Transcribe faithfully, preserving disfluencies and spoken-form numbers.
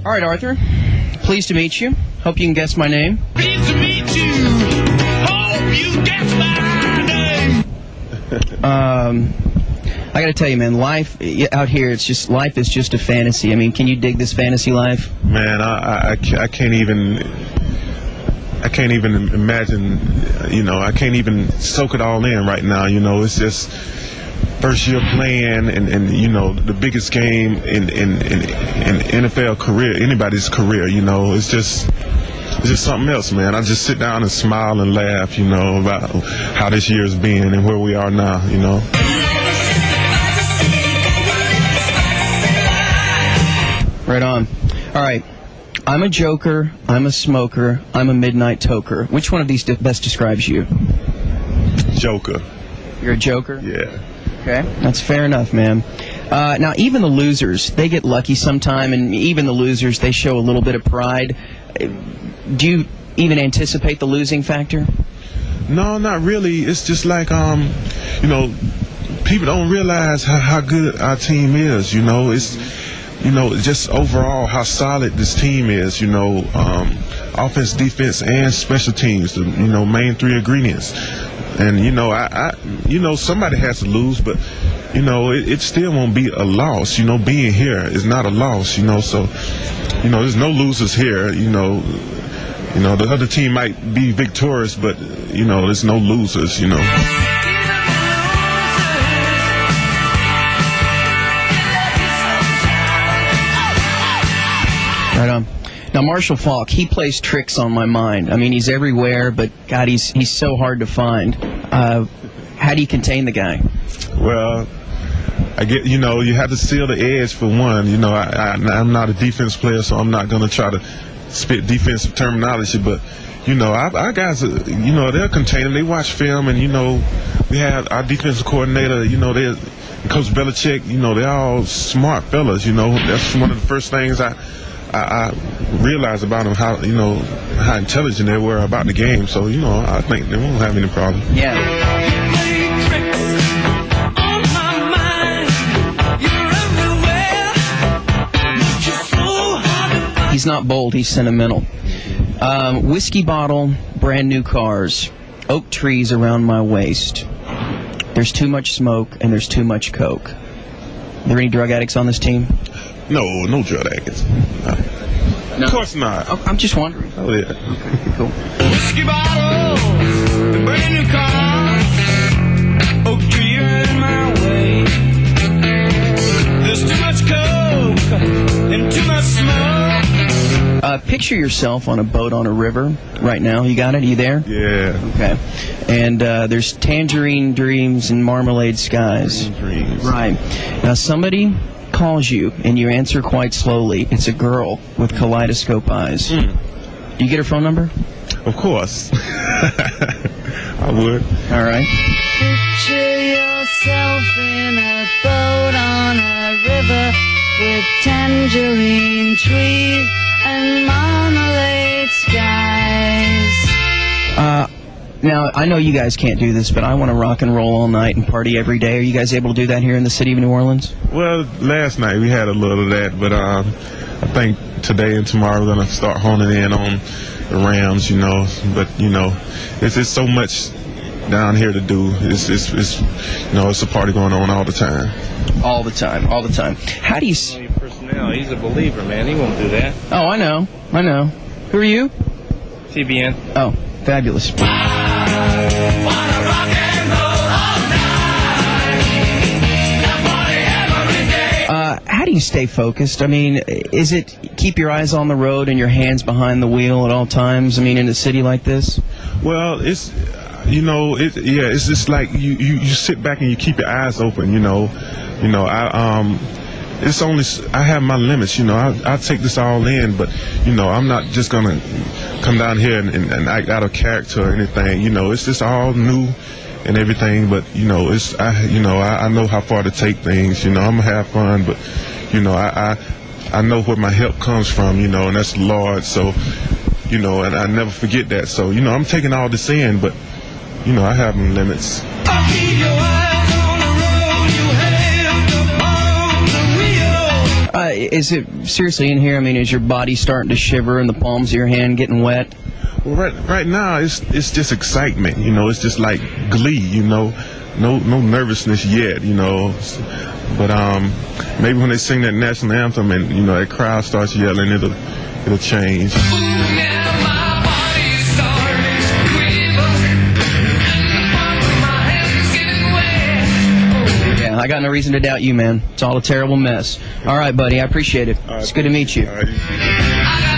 All right, Arthur. Pleased to meet you. Hope you can guess my name. Pleased to meet you. Hope you guess my name. um, I got to tell you, man, life out here, it's just, life is just a fantasy. I mean, can you dig this fantasy life? Man, I, I, I can't even, I can't even imagine, you know, I can't even soak it all in right now, you know, it's just first year playing and, and you know, the biggest game in, in, in, in N F L career, anybody's career, you know, it's just, it's just something else, man. I just sit down and smile and laugh, you know, about how this year's been and where we are now, you know. Right on. All right. I'm a joker, I'm a smoker, I'm a midnight toker. Which one of these de- best describes you? Joker. You're a joker? Yeah. Okay. That's fair enough, man. Uh, now, even the losers, they get lucky sometime, and even the losers, they show a little bit of pride. Do you even anticipate the losing factor? No, not really. It's just like, um, you know, people don't realize how, how good our team is, you know. It's, you know, just overall how solid this team is, you know, um, offense, defense, and special teams, the, you know, main three ingredients. And, you know, I, I, you know, somebody has to lose, but, you know, it, it still won't be a loss. You know, being here is not a loss, you know, so, you know, there's no losers here, you know. You know, the other team might be victorious, but, you know, there's no losers, you know. Right on. Now, Marshall Faulk, he plays tricks on my mind. I mean, he's everywhere, but, God, he's he's so hard to find. Uh, how do you contain the guy? Well, I get, you know, you have to seal the edge for one. You know, I, I, I'm not a defense player, so I'm not going to try to spit defensive terminology, but, you know, our, our guys, are, you know, they're containing. They watch film, and, you know, we have our defensive coordinator, you know, they're, Coach Belichick, you know, they're all smart fellas, you know. That's one of the first things I, I, I realized about them, how, you know, how intelligent they were about the game. So, you know, I think they won't have any problem. Yeah. He's not bold, he's sentimental. Um, whiskey bottle, brand new cars, oak trees around my waist. There's too much smoke and there's too much coke. Are there any drug addicts on this team? No, no drug addicts. No. No. Of course not. Oh, I'm just wondering. Oh, yeah. Okay, cool. Whiskey bottle, brand new car, oak tree in my way. There's too much coke and too much smoke. Uh, picture yourself on a boat on a river right now. You got it? Are you there? Yeah. Okay. And uh, there's tangerine dreams and marmalade skies. Dreams. Right. Now somebody calls you and you answer quite slowly. It's a girl with kaleidoscope eyes. Mm. Do you get her phone number? Of course. I would. All right. Picture yourself in a boat on a river with tangerine trees and marmalade skies. Uh, now, I know you guys can't do this, but I want to rock and roll all night and party every day. Are you guys able to do that here in the city of New Orleans? Well, last night we had a little of that, but um, I think today and tomorrow we're going to start honing in on the Rams, you know. But, you know, it's, it's so much down here to do. It's, it's, it's, you know, it's a party going on all the time. All the time, all the time. How do you... S- personnel, he's a believer, man. He won't do that. oh, I know, I know. Who are you? T B N. Oh, fabulous. Uh, how do you stay focused? I mean, is it keep your eyes on the road and your hands behind the wheel at all times? I mean, in a city like this? Well, it's, you know, it, yeah, it's just like you, you, you sit back and you keep your eyes open, you know. You know, I um, it's only, I have my limits, you know. I, I take this all in, but, you know, I'm not just going to come down here and, and, and act out of character or anything. You know, it's just all new and everything, but, you know, it's, I, you know, I, I know how far to take things. You know, I'm going to have fun, but, you know, I, I, I know where my help comes from, you know, and that's the Lord. So, you know, and I never forget that. So, you know, I'm taking all this in, but, you know, I have my limits. I'll keep your eyes on the road, you have the ball, the wheel. Uh, is it seriously in here? I mean, is your body starting to shiver and the palms of your hand getting wet? Well, right, right now it's it's just excitement. You know, it's just like glee. You know, no no nervousness yet. You know, but um, maybe when they sing that national anthem and you know that crowd starts yelling, it'll it'll change. I got no reason to doubt you, man. It's all a terrible mess. All right, buddy. I appreciate it. All right, it's good to meet you. All right.